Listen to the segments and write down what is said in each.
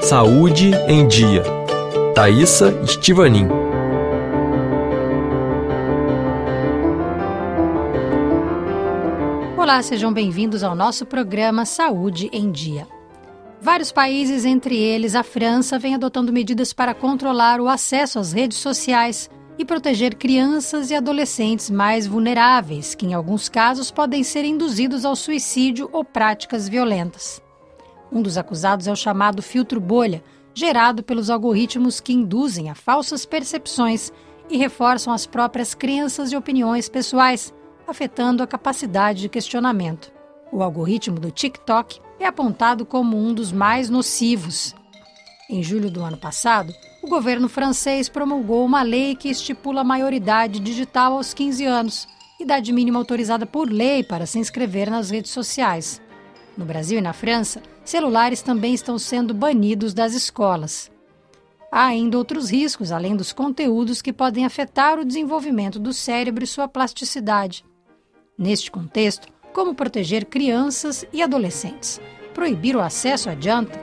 Saúde em Dia. Thaísa Estivanin. Olá, sejam bem-vindos ao nosso programa Saúde em Dia. Vários países, entre eles a França, vêm adotando medidas para controlar o acesso às redes sociais e proteger crianças e adolescentes mais vulneráveis, que em alguns casos podem ser induzidos ao suicídio ou práticas violentas. Um dos acusados é o chamado filtro bolha, gerado pelos algoritmos que induzem a falsas percepções e reforçam as próprias crenças e opiniões pessoais, afetando a capacidade de questionamento. O algoritmo do TikTok é apontado como um dos mais nocivos. Em julho do ano passado, o governo francês promulgou uma lei que estipula a maioridade digital aos 15 anos, idade mínima autorizada por lei para se inscrever nas redes sociais. No Brasil e na França, celulares também estão sendo banidos das escolas. Há ainda outros riscos, além dos conteúdos que podem afetar o desenvolvimento do cérebro e sua plasticidade. Neste contexto, como proteger crianças e adolescentes? Proibir o acesso adianta?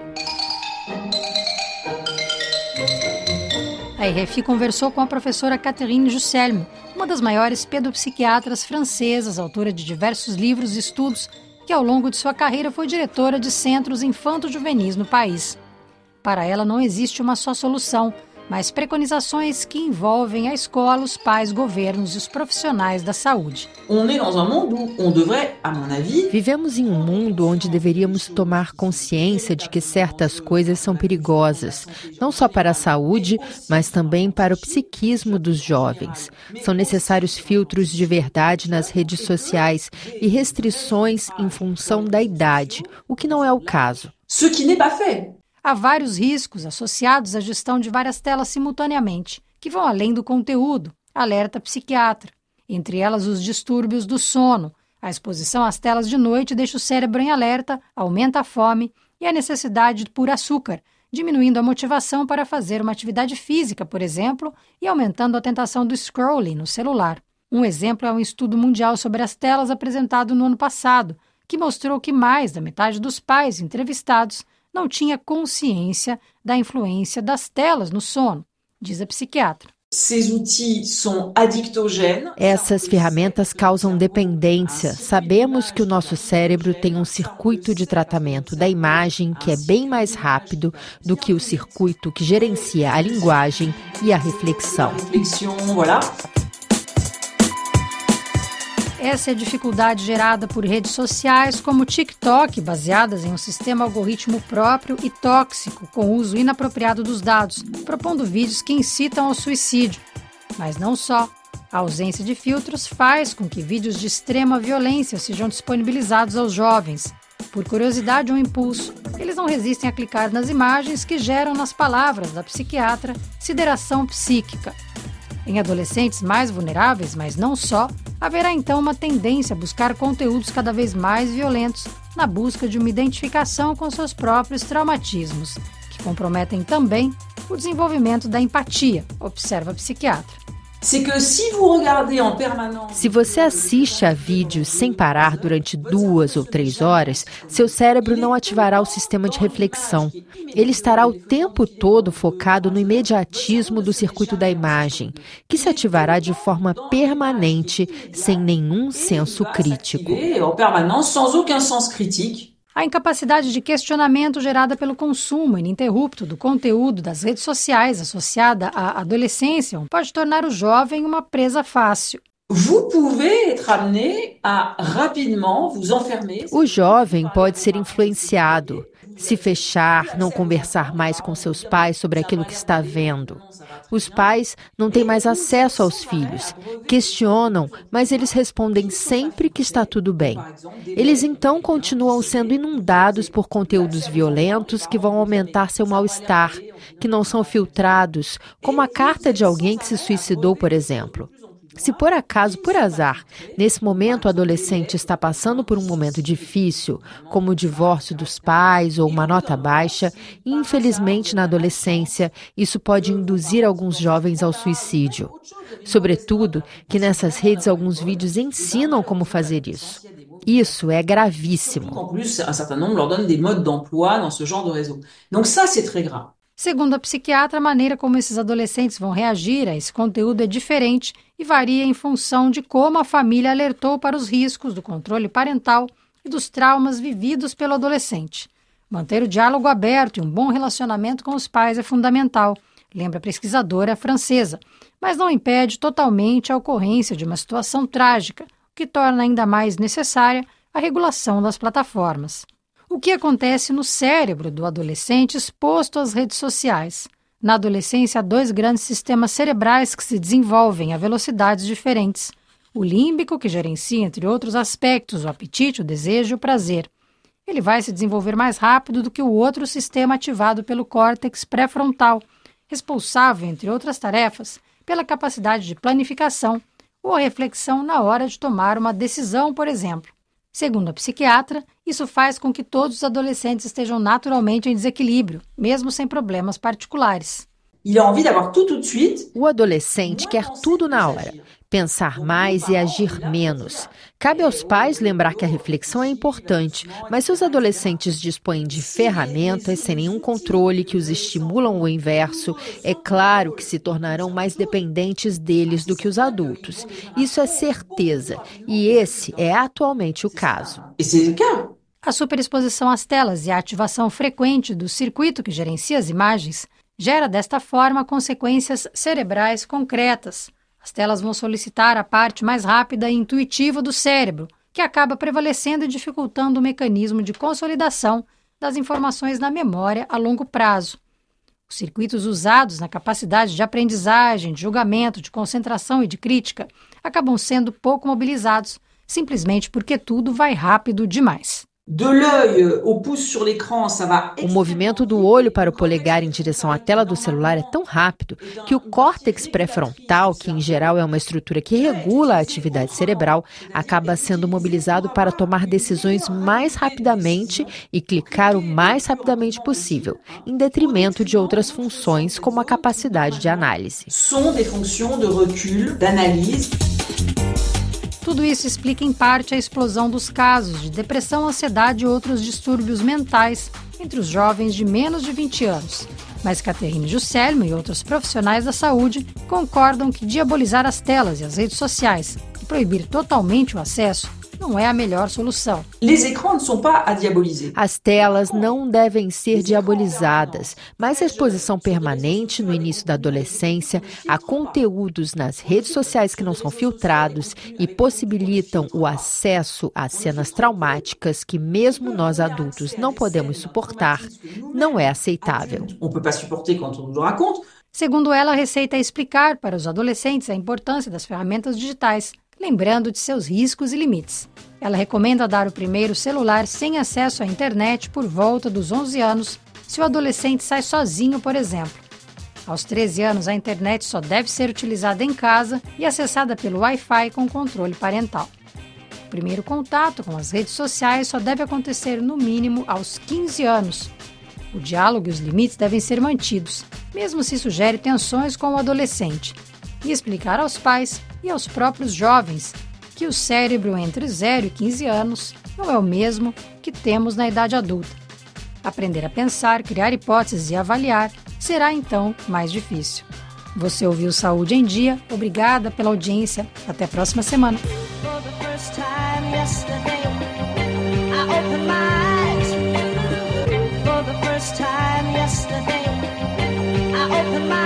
A RFI conversou com a professora Catherine Jusselme, uma das maiores pedopsiquiatras francesas, autora de diversos livros e estudos, que ao longo de sua carreira foi diretora de centros infanto-juvenis no país. Para ela não existe uma só solução, mas preconizações que envolvem a escola, os pais, governos e os profissionais da saúde. Vivemos em um mundo onde deveríamos tomar consciência de que certas coisas são perigosas, não só para a saúde, mas também para o psiquismo dos jovens. São necessários filtros de verdade nas redes sociais e restrições em função da idade, o que não é o caso. Ce qui n'est pas fait. Há vários riscos associados à gestão de várias telas simultaneamente, que vão além do conteúdo, alerta a psiquiatra. Entre elas, os distúrbios do sono. A exposição às telas de noite deixa o cérebro em alerta, aumenta a fome e a necessidade por açúcar, diminuindo a motivação para fazer uma atividade física, por exemplo, e aumentando a tentação do scrolling no celular. Um exemplo é um estudo mundial sobre as telas apresentado no ano passado, que mostrou que mais da metade dos pais entrevistados não tinha consciência da influência das telas no sono, diz a psiquiatra. Essas ferramentas causam dependência. Sabemos que o nosso cérebro tem um circuito de tratamento da imagem que é bem mais rápido do que o circuito que gerencia a linguagem e a reflexão. Essa é a dificuldade gerada por redes sociais como o TikTok, baseadas em um sistema algoritmo próprio e tóxico, com uso inapropriado dos dados, propondo vídeos que incitam ao suicídio. Mas não só. A ausência de filtros faz com que vídeos de extrema violência sejam disponibilizados aos jovens. Por curiosidade ou impulso, eles não resistem a clicar nas imagens que geram, nas palavras da psiquiatra, sideração psíquica. Em adolescentes mais vulneráveis, mas não só, haverá então uma tendência a buscar conteúdos cada vez mais violentos na busca de uma identificação com seus próprios traumatismos, que comprometem também o desenvolvimento da empatia, observa a psiquiatra. Se você assiste a vídeos sem parar durante 2 ou 3 horas, seu cérebro não ativará o sistema de reflexão. Ele estará o tempo todo focado no imediatismo do circuito da imagem, que se ativará de forma permanente, sem nenhum senso crítico. A incapacidade de questionamento gerada pelo consumo ininterrupto do conteúdo das redes sociais associada à adolescência pode tornar o jovem uma presa fácil. O jovem pode ser influenciado, se fechar, não conversar mais com seus pais sobre aquilo que está vendo. Os pais não têm mais acesso aos filhos, questionam, mas eles respondem sempre que está tudo bem. Eles então continuam sendo inundados por conteúdos violentos que vão aumentar seu mal-estar, que não são filtrados, como a carta de alguém que se suicidou, por exemplo. Se por acaso, por azar, nesse momento o adolescente está passando por um momento difícil, como o divórcio dos pais ou uma nota baixa, infelizmente na adolescência, isso pode induzir alguns jovens ao suicídio. Sobretudo que nessas redes alguns vídeos ensinam como fazer isso. Isso é gravíssimo. En plus, un certain nombre leur donnent des modes d'emploi dans ce genre de réseau. Donc ça, c'est très grave. Segundo a psiquiatra, a maneira como esses adolescentes vão reagir a esse conteúdo é diferente e varia em função de como a família alertou para os riscos do controle parental e dos traumas vividos pelo adolescente. Manter o diálogo aberto e um bom relacionamento com os pais é fundamental, lembra a pesquisadora francesa, mas não impede totalmente a ocorrência de uma situação trágica, o que torna ainda mais necessária a regulação das plataformas. O que acontece no cérebro do adolescente exposto às redes sociais? Na adolescência, há 2 grandes sistemas cerebrais que se desenvolvem a velocidades diferentes. O límbico, que gerencia, entre outros aspectos, o apetite, o desejo e o prazer. Ele vai se desenvolver mais rápido do que o outro sistema ativado pelo córtex pré-frontal, responsável, entre outras tarefas, pela capacidade de planificação ou a reflexão na hora de tomar uma decisão, por exemplo. Segundo a psiquiatra, isso faz com que todos os adolescentes estejam naturalmente em desequilíbrio, mesmo sem problemas particulares. Il a envie d'avoir tout de suite. O adolescente quer tudo na hora, pensar mais e agir menos. Cabe aos pais lembrar que a reflexão é importante, mas se os adolescentes dispõem de ferramentas sem nenhum controle que os estimulam o inverso, é claro que se tornarão mais dependentes deles do que os adultos. Isso é certeza, e esse é atualmente o caso. Et c'est le cas. A superexposição às telas e a ativação frequente do circuito que gerencia as imagens gera, desta forma, consequências cerebrais concretas. As telas vão solicitar a parte mais rápida e intuitiva do cérebro, que acaba prevalecendo e dificultando o mecanismo de consolidação das informações na memória a longo prazo. Os circuitos usados na capacidade de aprendizagem, de julgamento, de concentração e de crítica acabam sendo pouco mobilizados, simplesmente porque tudo vai rápido demais. De l'œil au pouce sur l'écran, ça va. O movimento do olho para o polegar em direção à tela do celular é tão rápido que o córtex pré-frontal, que em geral é uma estrutura que regula a atividade cerebral, acaba sendo mobilizado para tomar decisões mais rapidamente e clicar o mais rapidamente possível, em detrimento de outras funções como a capacidade de análise. Sont des fonctions de recul, d'analyse. Tudo isso explica, em parte, a explosão dos casos de depressão, ansiedade e outros distúrbios mentais entre os jovens de menos de 20 anos. Mas Catherine Juscelmo e outros profissionais da saúde concordam que diabolizar as telas e as redes sociais e proibir totalmente o acesso não é a melhor solução. Les écrans ne sont pas à diaboliser. As telas não devem ser diabolizadas, mas a exposição permanente no início da adolescência a conteúdos nas redes sociais que não são filtrados e possibilitam o acesso a cenas traumáticas que mesmo nós adultos não podemos suportar, não é aceitável. On peut pas supporter quand on nous le raconte. Segundo ela, a receita é explicar para os adolescentes a importância das ferramentas digitais, lembrando de seus riscos e limites. Ela recomenda dar o primeiro celular sem acesso à internet por volta dos 11 anos, se o adolescente sai sozinho, por exemplo. Aos 13 anos, a internet só deve ser utilizada em casa e acessada pelo Wi-Fi com controle parental. O primeiro contato com as redes sociais só deve acontecer no mínimo aos 15 anos. O diálogo e os limites devem ser mantidos, mesmo se sugere tensões com o adolescente, e explicar aos pais e aos próprios jovens que o cérebro entre 0 e 15 anos não é o mesmo que temos na idade adulta. Aprender a pensar, criar hipóteses e avaliar será, então, mais difícil. Você ouviu Saúde em Dia. Obrigada pela audiência. Até a próxima semana. Yesterday, I opened my